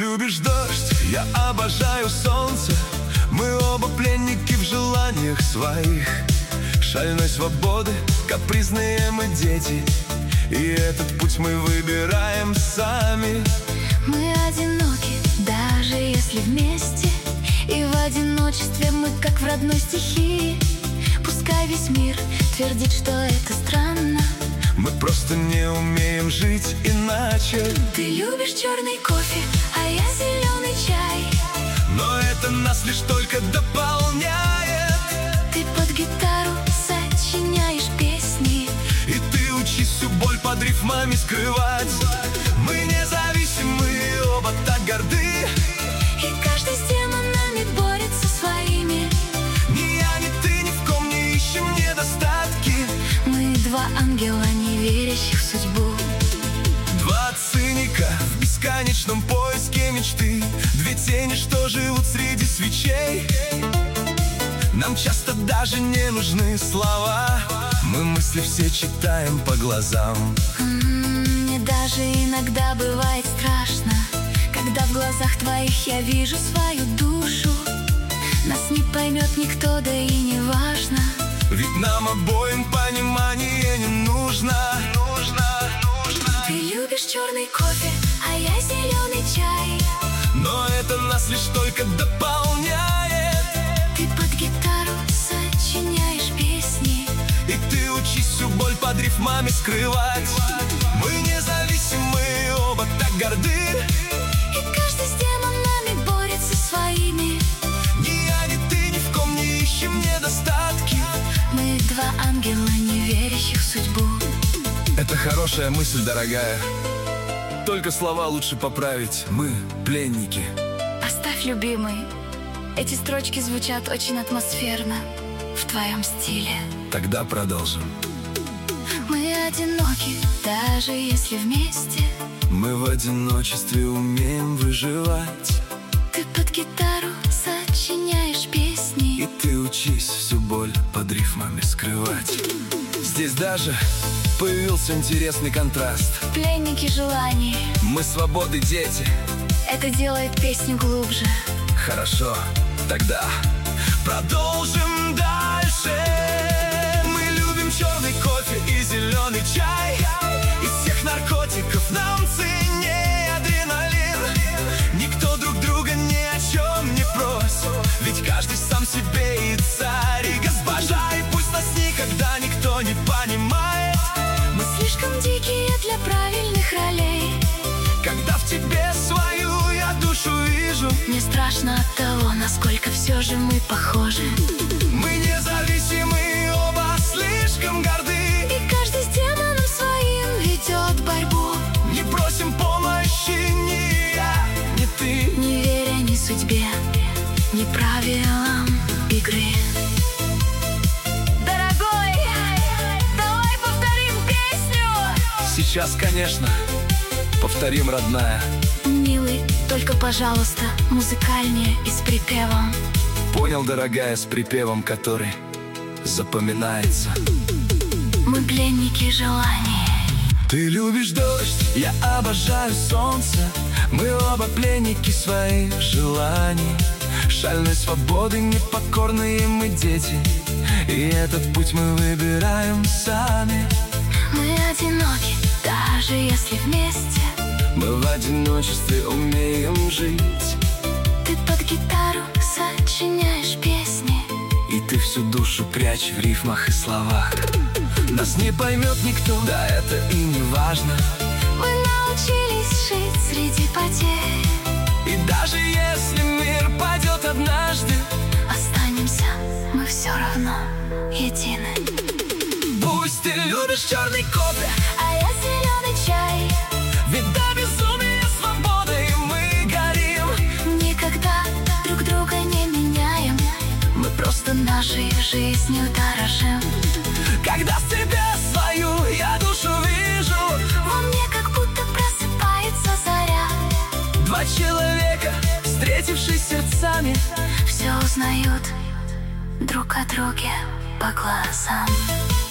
любишь дождь, я обожаю солнце. Мы оба пленники в желаниях своих, шальной свободы, капризные мы дети, и этот путь мы выбираем сами. Мы одиноки, даже если вместе, и в одиночестве мы как в родной стихии. Пускай весь мир твердит, что это странно, мы просто не умеем жить иначе. Ты любишь черный кофе, а я зеленый чай, но это нас лишь только дополняет. Ты под гитару сочиняешь песни, и ты учись всю боль под рифмами скрывать. Мы независимы, оба так горды, и каждый с демонами борется своими. Ни я, ни ты ни в ком не ищем недостатки. Мы два ангела, не верящих в судьбу. Два циника в бесконечном поиске мечты, две тени, что живут среди свечей. Нам часто даже не нужны слова, мы мысли все читаем по глазам. Мне даже иногда бывает страшно, когда в глазах твоих я вижу свою душу. Нас не поймет никто, да и не важно, ведь нам обоим понимание не нужно. Ты любишь черный кофе, а я зеленый чай, но это нас лишь только дополняет. Ты под гитару сочиняешь песни, и ты учись всю боль под рифмами скрывать. Мы независимы, оба так горды, и каждый с демонами борется своими. Ни я, ни ты ни в ком не ищем недостатки. Мы два ангела, не верящих в судьбу. Это хорошая мысль, дорогая, только слова лучше поправить. Мы пленники. Оставь, любимый, эти строчки звучат очень атмосферно, в твоем стиле. Тогда продолжим. Мы одиноки, даже если вместе, мы в одиночестве умеем выживать. Ты под гитару сочиняешь песни, и ты учись всю боль под рифмами скрывать. Здесь даже появился интересный контраст. Пленники желаний, мы свободы дети. Это делает песню глубже. Хорошо, тогда продолжим дальше. Мы любим черный кофе и зеленый чай. Из всех наркотиков нам ценнее адреналин. Никто друг друга ни о чем не просит, ведь каждый сам себе и царь, и госпожа. И пусть нас никогда никто не понимает, мы слишком дикие для правильных ролей. Когда в тебе свою я душу вижу, мне страшно от того, насколько все же мы похожи. Мы независимы, оба слишком горды, и каждый с демоном своим ведет борьбу. Не просим помощи ни я, ни ты, не веря ни судьбе, ни правилам игры. Дорогой, давай повторим песню. Сейчас, конечно, повторим, родная. Милый, только, пожалуйста, музыкальнее и с припевом. Понял, дорогая, с припевом, который запоминается. Мы пленники желаний. Ты любишь дождь, я обожаю солнце. Мы оба пленники своих желаний, шальной свободы, непокорные мы дети, и этот путь мы выбираем сами. Мы одиноки, даже если вместе, мы в одиночестве умеем жить. Ты под гитару сочиняешь песни, и ты всю душу прячь в рифмах и словах. Нас не поймет никто, да это и не важно. Мы научились жить среди потерь, и даже если мир падет однажды, останемся мы все равно едины. Пусть ты любишь черный кофе, а я зеленый чай, ведь до безумия свободой мы горим. Никогда друг друга не меняем, мы просто нашей жизнью дорожим. Когда в тебе свою я душу вижу, во мне как будто просыпается заря. Два человека, встретившись сердцами, все узнают друг о друге по глазам.